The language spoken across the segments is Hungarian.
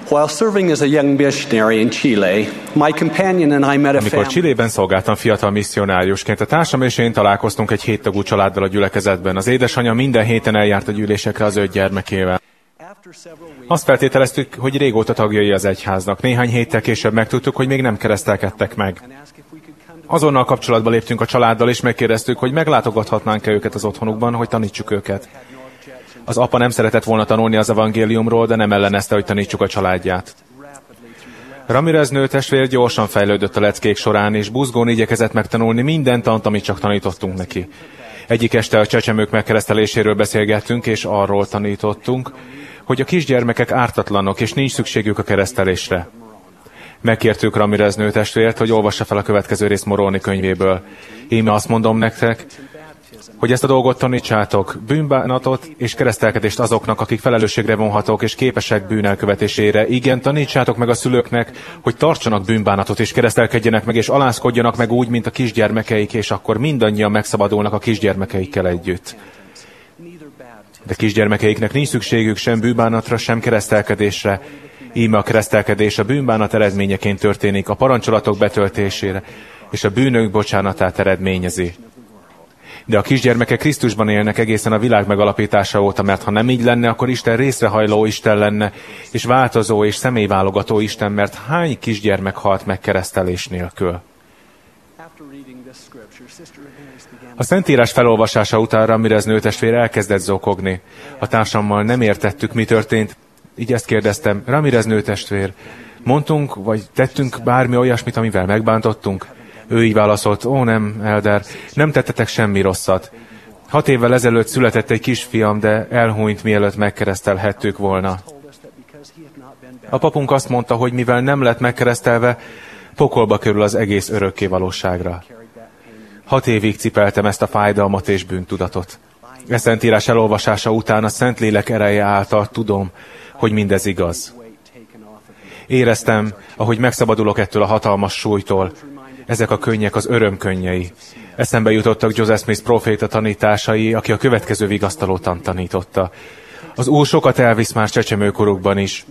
While serving as a young missionary in Chile, my companion and I met a Amikor family. Chilében szolgáltam fiatal misszionáriusként, a társam és én találkoztunk egy 7 tagú családdal a gyülekezetben. Az édesanyja minden héten eljárt a gyűlésekre az 5 gyermekével. Azt feltételeztük, hogy régóta tagjai az egyháznak. Néhány héttel később megtudtuk, hogy még nem keresztelkedtek meg. Azonnal kapcsolatba léptünk a családdal, és megkérdeztük, hogy meglátogathatnánk-e őket az otthonukban, hogy tanítsuk őket. Az apa nem szeretett volna tanulni az evangéliumról, de nem ellenezte, hogy tanítsuk a családját. Ramirez nőtestvér gyorsan fejlődött a leckék során, és buzgón igyekezett megtanulni minden tant, amit csak tanítottunk neki. Egyik este a csecsemők megkereszteléséről beszélgettünk, és arról tanítottunk, hogy a kisgyermekek ártatlanok, és nincs szükségük a keresztelésre. Megkértük Ramirez nőtestvért, hogy olvassa fel a következő részt Moroni könyvéből. Íme azt mondom nektek, hogy ezt a dolgot tanítsátok, bűnbánatot és keresztelkedést azoknak, akik felelősségre vonhatók és képesek bűnelkövetésére. Igen, tanítsátok meg a szülőknek, hogy tartsanak bűnbánatot és keresztelkedjenek meg, és alázkodjanak meg úgy, mint a kisgyermekeik, és akkor mindannyian megszabadulnak a kisgyermekeikkel együtt. De kisgyermekeiknek nincs szükségük sem bűnbánatra, sem keresztelkedésre. Íme a keresztelkedés a bűnbánat eredményeként történik, a parancsolatok betöltésére, és a bűnök bocsánatát eredményezi. De a kisgyermekek Krisztusban élnek egészen a világ megalapítása óta, mert ha nem így lenne, akkor Isten részrehajló Isten lenne, és változó és személyválogató Isten, mert hány kisgyermek halt meg keresztelés nélkül? A Szentírás felolvasása után Ramirez nőtestvér elkezdett zokogni. A társammal nem értettük, mi történt, így ezt kérdeztem, Ramirez nőtestvér, mondtunk, vagy tettünk bármi olyasmit, amivel megbántottunk? Ő így válaszolt, ó nem, Elder, nem tettetek semmi rosszat. 6 évvel ezelőtt született egy kisfiam, de elhunyt, mielőtt megkeresztelhettük volna. A papunk azt mondta, hogy mivel nem lett megkeresztelve, pokolba kerül az egész örökké valóságra. 6 évig cipeltem ezt a fájdalmat és bűntudatot. E Szentírás elolvasása után a Szentlélek ereje által tudom, hogy mindez igaz. Éreztem, ahogy megszabadulok ettől a hatalmas súlytól. Ezek a könnyek az öröm könnyei. Eszembe jutottak Joseph Smith próféta tanításai, aki a következő vigasztalótan tanította. Az Úr sokat elvisz már csecsemőkorukban is,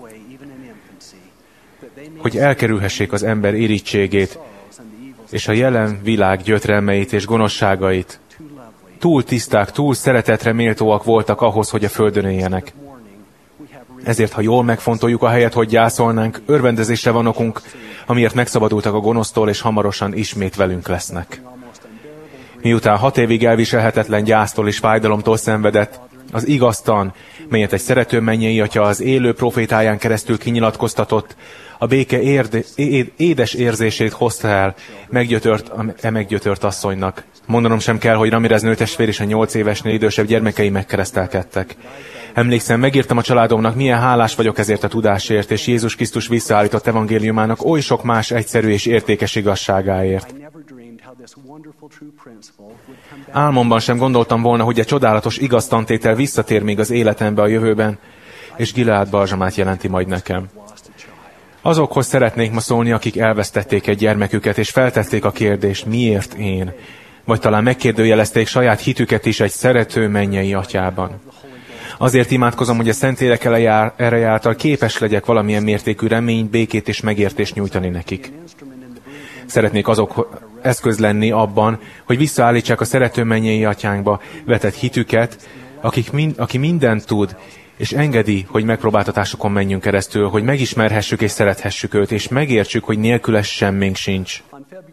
hogy elkerülhessék az ember irítségét, és a jelen világ gyötrelmeit és gonoszságait. Túl tiszták, túl szeretetre méltóak voltak ahhoz, hogy a földön éljenek. Ezért, ha jól megfontoljuk a helyet, hogy gyászolnánk, örvendezésre van okunk, amiért megszabadultak a gonosztól, és hamarosan ismét velünk lesznek. Miután 6 évig elviselhetetlen gyásztól és fájdalomtól szenvedett, az igaztan, melyet egy szerető mennyei atya az élő profétáján keresztül kinyilatkoztatott, a béke édes érzését hozta el meggyötört asszonynak. Mondanom sem kell, hogy Ramirez nőtestvér és a 8 évesnél idősebb gyermekei megkeresztelkedtek. Emlékszem, megírtam a családomnak, milyen hálás vagyok ezért a tudásért, és Jézus Krisztus visszaállított evangéliumának oly sok más egyszerű és értékes igazságáért. Álmomban sem gondoltam volna, hogy egy csodálatos igaztantétel visszatér még az életembe a jövőben, és Gilead balzsamát jelenti majd nekem. Azokhoz szeretnék ma szólni, akik elvesztették egy gyermeküket, és feltették a kérdést, miért én? Vagy talán megkérdőjelezték saját hitüket is egy szerető mennyei atyában. Azért imádkozom, hogy a Szentlélek ereje által képes legyek valamilyen mértékű reményt, békét és megértést nyújtani nekik. Szeretnék azok eszköz lenni abban, hogy visszaállítsák a szerető mennyei atyánkba vetett hitüket, aki mindent tud, és engedi, hogy megpróbáltatásokon menjünk keresztül, hogy megismerhessük és szerethessük őt, és megértsük, hogy nélküle semmink sincs.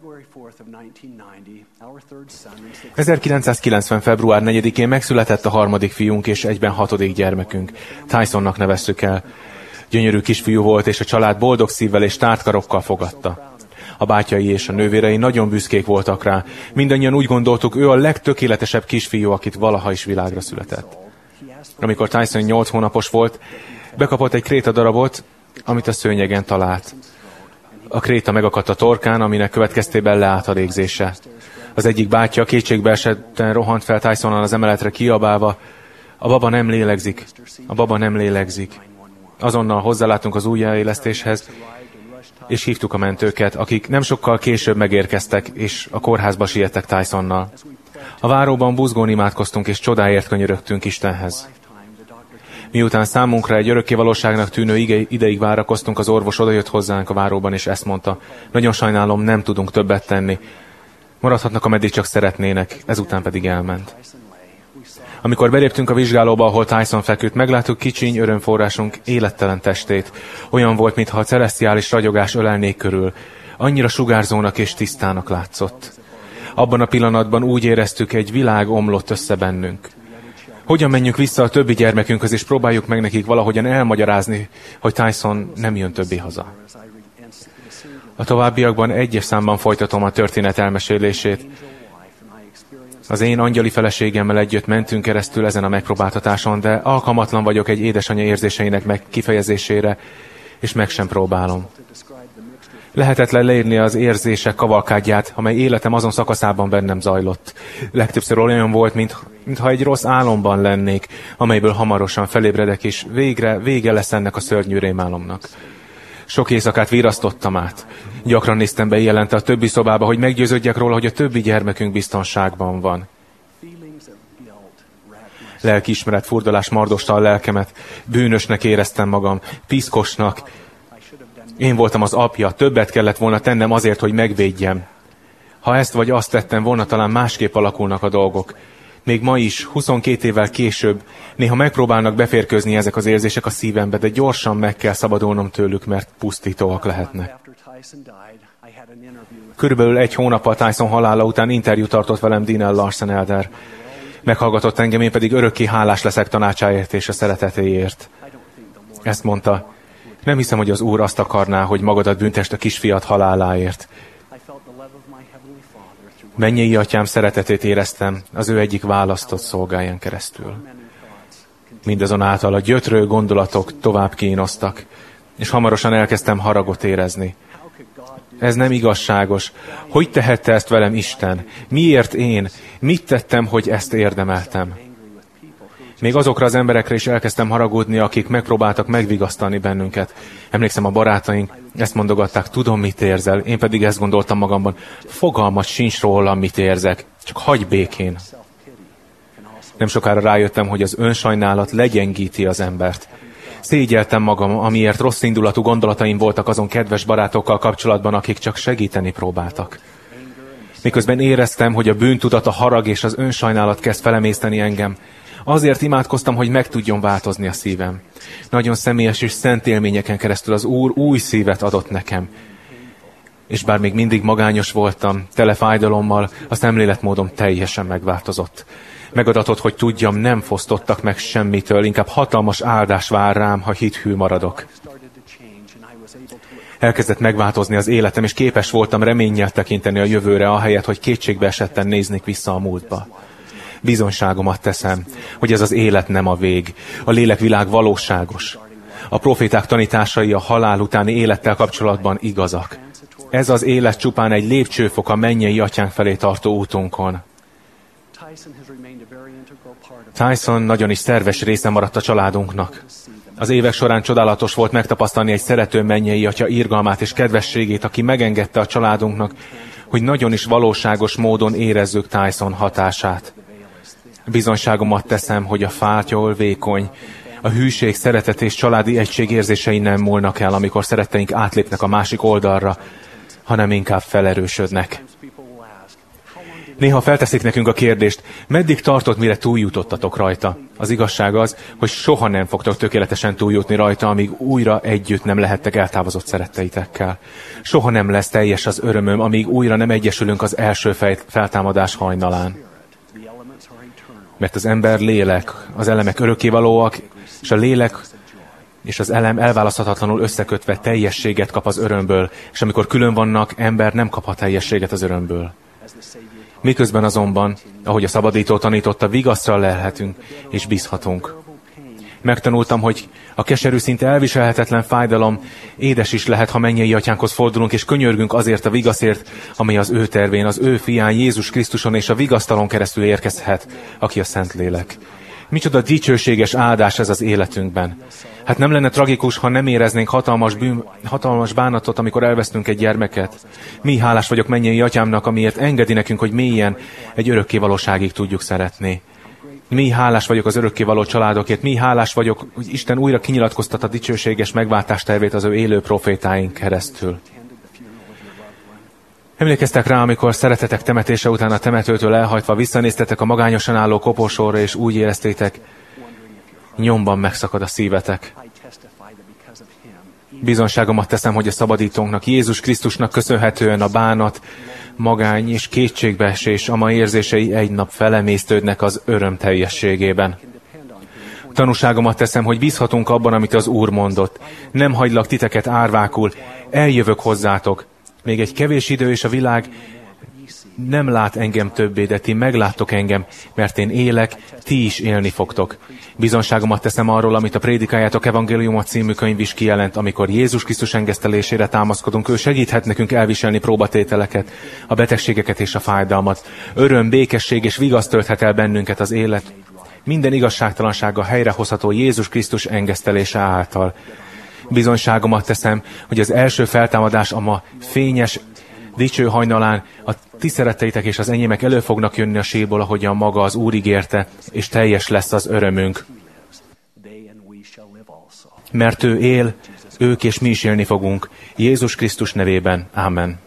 1990. február 4-én megszületett a 3. fiunk és egyben 6. gyermekünk. Tysonnak neveztük el. Gyönyörű kisfiú volt, és a család boldog szívvel és tárt karokkal fogadta. A bátyai és a nővérei nagyon büszkék voltak rá. Mindannyian úgy gondoltuk, ő a legtökéletesebb kisfiú, akit valaha is világra született. Amikor Tyson 8 hónapos volt, bekapott egy krétadarabot, amit a szőnyegen talált. A kréta megakadt a torkán, aminek következtében leállt a légzése. Az egyik bátyja kétségbeesetten rohant fel Tysonnal az emeletre kiabálva, a baba nem lélegzik, a baba nem lélegzik. Azonnal hozzálátunk az újjáélesztéshez, és hívtuk a mentőket, akik nem sokkal később megérkeztek, és a kórházba siettek Tysonnal. A váróban buzgón imádkoztunk, és csodáért könyörögtünk Istenhez. Miután számunkra egy örökkévalóságnak tűnő ideig várakoztunk, az orvos odajött hozzánk a váróban, és ezt mondta: nagyon sajnálom, nem tudunk többet tenni. Maradhatnak, ameddig csak szeretnének, ezután pedig elment. Amikor beléptünk a vizsgálóba, ahol Tyson feküdt, megláttuk kicsiny örömforrásunk élettelen testét. Olyan volt, mintha a celesztiális ragyogás ölelnék körül. Annyira sugárzónak és tisztának látszott. Abban a pillanatban úgy éreztük, egy világ omlott össze bennünk. Hogyan menjünk vissza a többi gyermekünkhöz, és próbáljuk meg nekik valahogyan elmagyarázni, hogy Tyson nem jön többé haza. A továbbiakban egyes számban folytatom a történet elmesélését. Az én angyali feleségemmel együtt mentünk keresztül ezen a megpróbáltatáson, de alkalmatlan vagyok egy édesanyja érzéseinek kifejezésére, és meg sem próbálom. Lehetetlen leírni az érzések kavalkádját, amely életem azon szakaszában bennem zajlott. Legtöbbször olyan volt, mintha egy rossz álomban lennék, amelyből hamarosan felébredek, és végre vége lesz ennek a szörnyű rémálomnak. Sok éjszakát virasztottam át. Gyakran néztem be éjjelente a többi szobába, hogy meggyőződjek róla, hogy a többi gyermekünk biztonságban van. Lelkiismeret furdalás mardosta a lelkemet. Bűnösnek éreztem magam, piszkosnak. Én voltam az apja, többet kellett volna tennem azért, hogy megvédjem. Ha ezt vagy azt tettem volna, talán másképp alakulnak a dolgok. Még ma is, 22 évvel később, néha megpróbálnak beférkőzni ezek az érzések a szívembe, de gyorsan meg kell szabadulnom tőlük, mert pusztítóak lehetnek. Körülbelül 1 hónappal Tyson halála után interjút tartott velem Dean Larsen elder. Meghallgatott engem, én pedig örökké hálás leszek tanácsáért és a szeretetéért. Ezt mondta: nem hiszem, hogy az Úr azt akarná, hogy magadat büntest a kisfiad haláláért. Mennyei atyám szeretetét éreztem az ő egyik választott szolgáján keresztül. Mindazonáltal a gyötrő gondolatok tovább kínoztak, és hamarosan elkezdtem haragot érezni. Ez nem igazságos. Hogy tehette ezt velem Isten? Miért én? Mit tettem, hogy ezt érdemeltem? Még azokra az emberekre is elkezdtem haragudni, akik megpróbáltak megvigasztalni bennünket. Emlékszem, a barátaink ezt mondogatták: tudom, mit érzel. Én pedig ezt gondoltam magamban: fogalmat sincs róla, mit érzek. Csak hagyj békén. Nem sokára rájöttem, hogy az önsajnálat legyengíti az embert. Szégyeltem magam, amiért rossz indulatú gondolataim voltak azon kedves barátokkal kapcsolatban, akik csak segíteni próbáltak. Miközben éreztem, hogy a bűntudat, a harag és az önsajnálat kezd felemészteni engem, azért imádkoztam, hogy meg tudjon változni a szívem. Nagyon személyes és szent élményeken keresztül az Úr új szívet adott nekem. És bár még mindig magányos voltam, tele fájdalommal, a szemléletmódom teljesen megváltozott. Megadatott, hogy tudjam, nem fosztottak meg semmitől, inkább hatalmas áldás vár rám, ha hithű maradok. Elkezdett megváltozni az életem, és képes voltam reménnyel tekinteni a jövőre, ahelyett, hogy kétségbe esetten néznék vissza a múltba. Bizonyságomat teszem, hogy ez az élet nem a vég. A lélekvilág valóságos. A proféták tanításai a halál utáni élettel kapcsolatban igazak. Ez az élet csupán egy lépcsőfok a mennyei atyánk felé tartó útunkon. Tyson nagyon is szerves része maradt a családunknak. Az évek során csodálatos volt megtapasztalni egy szerető mennyei atya irgalmát és kedvességét, aki megengedte a családunknak, hogy nagyon is valóságos módon érezzük Tyson hatását. Bizonyságomat teszem, hogy a fátyol vékony, a hűség, szeretet és családi egység érzései nem múlnak el, amikor szeretteink átlépnek a másik oldalra, hanem inkább felerősödnek. Néha felteszik nekünk a kérdést: meddig tartott, mire túljutottatok rajta? Az igazság az, hogy soha nem fogtok tökéletesen túljutni rajta, amíg újra együtt nem lehettek eltávozott szeretteitekkel. Soha nem lesz teljes az örömöm, amíg újra nem egyesülünk az első feltámadás hajnalán. Mert az ember lélek, az elemek örökkévalóak, és a lélek és az elem elválaszthatatlanul összekötve teljességet kap az örömből, és amikor külön vannak, ember nem kaphat teljességet az örömből. Miközben azonban, ahogy a szabadító tanította, vigaszra lelhetünk és bízhatunk. Megtanultam, hogy a keserű, szinte elviselhetetlen fájdalom édes is lehet, ha mennyei atyánkhoz fordulunk, és könyörgünk azért a vigaszért, amely az ő tervén, az ő fián Jézus Krisztuson és a vigasztalon keresztül érkezhet, aki a Szentlélek. Micsoda dicsőséges áldás ez az életünkben. Hát nem lenne tragikus, ha nem éreznénk hatalmas bánatot, amikor elvesztünk egy gyermeket. Mi hálás vagyok mennyei atyámnak, amiért engedi nekünk, hogy mélyen egy örökkévalóságig tudjuk szeretni. Mi hálás vagyok az örökkévaló családokért, mi hálás vagyok, hogy Isten újra kinyilatkoztat a dicsőséges megváltás tervét az ő élő profétáink keresztül. Emlékeztek rá, amikor szeretetek temetése után a temetőtől elhajtva visszanéztetek a magányosan álló koporsóra, és úgy éreztétek, nyomban megszakad a szívetek. Bizonságomat teszem, hogy a szabadítónknak, Jézus Krisztusnak köszönhetően a bánat, magány és kétségbeesés, ama érzései egy nap felemésztődnek az öröm teljességében. Tanúságomat teszem, hogy bízhatunk abban, amit az Úr mondott. Nem hagylak titeket árvákul, eljövök hozzátok. Még egy kevés idő, és a világ nem lát engem többé, de ti megláttok engem, mert én élek, ti is élni fogtok. Bizonságomat teszem arról, amit a Prédikáljátok evangéliuma című könyv is kijelent, amikor Jézus Krisztus engesztelésére támaszkodunk, ő segíthet nekünk elviselni próbatételeket, a betegségeket és a fájdalmat. Öröm, békesség és vigaszt tölthet el bennünket az élet. Minden igazságtalansága helyrehozható Jézus Krisztus engesztelése által. Bizonyságomat teszem, hogy az első feltámadás a ma fényes, dicső hajnalán a ti szeretteitek és az enyémek elő fognak jönni a sírból, ahogyan maga az Úr ígérte, és teljes lesz az örömünk. Mert ő él, ők és mi is élni fogunk. Jézus Krisztus nevében. Amen.